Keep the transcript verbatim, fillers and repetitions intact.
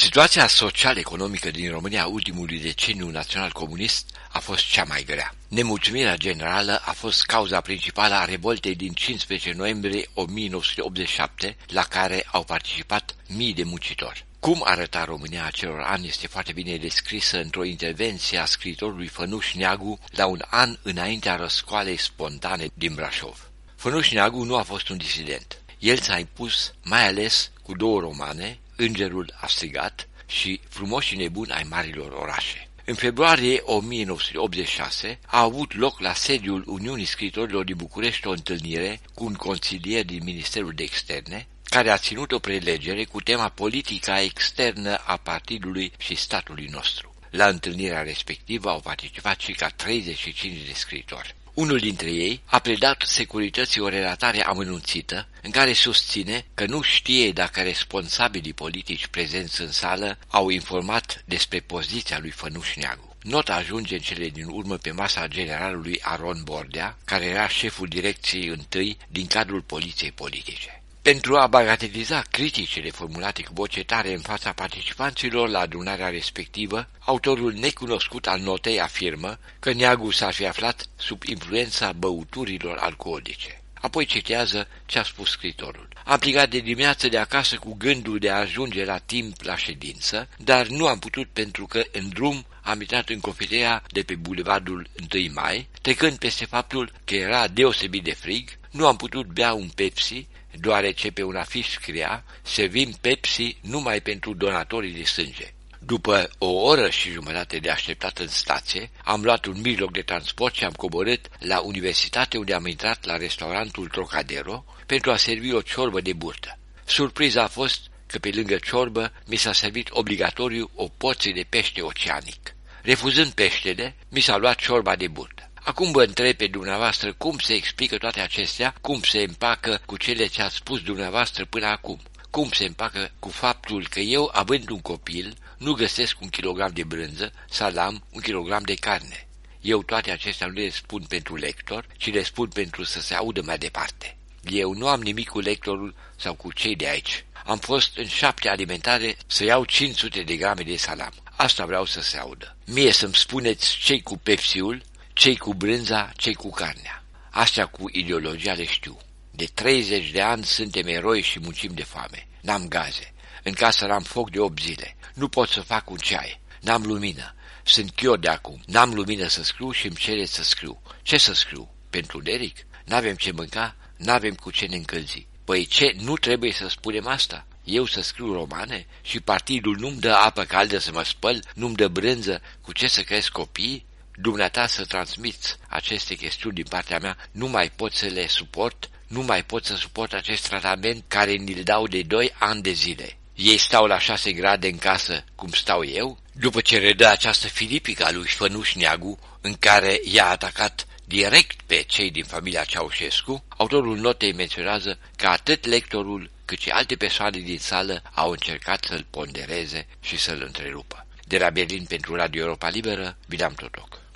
Situația social-economică din România ultimului deceniu național-comunist a fost cea mai grea. Nemulțumirea generală a fost cauza principală a revoltei din cincisprezece noiembrie o mie nouă sute optzeci și șapte, la care au participat mii de muncitori. Cum arăta România acelor ani este foarte bine descrisă într-o intervenție a scriitorului Fănuș Neagu la un an înaintea răscoalei spontane din Brașov. Fănuș Neagu nu a fost un disident. El s-a impus mai ales cu două romane, Îngerul a strigat și Frumoșii nebuni ai marilor orașe. În februarie o mie nouă sute optzeci și șase a avut loc la sediul Uniunii Scriitorilor din București o întâlnire cu un consilier din Ministerul de Externe, care a ținut o prelegere cu tema politica externă a partidului și statului nostru. La întâlnirea respectivă au participat circa treizeci și cinci de scriitori. Unul dintre ei a predat securității o relatare amănunțită în care susține că nu știe dacă responsabilii politici prezenți în sală au informat despre poziția lui Fănuș Neagu. Nota ajunge în cele din urmă pe masa generalului Aron Bordea, care era șeful direcției întâi din cadrul poliției politice. Pentru a bagateliza criticile formulate cu voce tare în fața participanților la adunarea respectivă, autorul necunoscut al notei afirmă că Neagu s-ar fi aflat sub influența băuturilor alcoolice. Apoi citează ce a spus scriitorul. Am plecat de dimineață de acasă cu gândul de a ajunge la timp la ședință, dar nu am putut pentru că în drum am intrat în cofeteria de pe bulevardul întâi mai, trecând peste faptul că era deosebit de frig, nu am putut bea un Pepsi, deoarece pe un afiș scria, servim Pepsi numai pentru donatorii de sânge. După o oră și jumătate de așteptat în stație, am luat un mijloc de transport și am coborât la universitate, unde am intrat la restaurantul Trocadero pentru a servi o ciorbă de burtă. Surpriza a fost că pe lângă ciorbă mi s-a servit obligatoriu o porție de pește oceanic. Refuzând peștele, mi s-a luat ciorba de burtă. Acum vă întreb pe dumneavoastră cum se explică toate acestea, cum se împacă cu cele ce ați spus dumneavoastră până acum, cum se împacă cu faptul că eu, având un copil, nu găsesc un kilogram de brânză, salam, un kilogram de carne. Eu toate acestea nu le spun pentru lector, ci le spun pentru să se audă mai departe. Eu nu am nimic cu lectorul sau cu cei de aici. Am fost în șapte alimentare să iau cinci sute de grame de salam. Asta vreau să se audă. Mie să-mi spuneți cei cu Pepsiul, cei cu brânza, cei cu carnea. Astea cu ideologia le știu. De treizeci de ani suntem eroi și muncim de foame. N-am gaze. În casă n-am foc de opt zile. Nu pot să fac un ceai. N-am lumină. Sunt chior de acum. N-am lumină să scriu și îmi cereți să scriu. Ce să scriu? Pentru Deric? N-avem ce mânca? N-avem cu ce ne încălzi. Păi ce, nu trebuie să spunem asta? Eu să scriu romane și partidul nu-mi dă apă caldă să mă spăl, nu-mi dă brânză cu ce să cresc copiii? Dumneata să transmiți aceste chestiuni din partea mea, nu mai pot să le suport, nu mai pot să suport acest tratament care ni-l dau de doi ani de zile. Ei stau la șase grade în casă, cum stau eu, după ce redă această filipică a lui Fănuș Neagu, în care i-a atacat direct pe cei din familia Ceaușescu, autorul notei menționează că atât lectorul cât și alte persoane din sală au încercat să-l pondereze și să-l întrerupă. De la Berlin pentru Radio Europa Liberă, Bilam Totoc.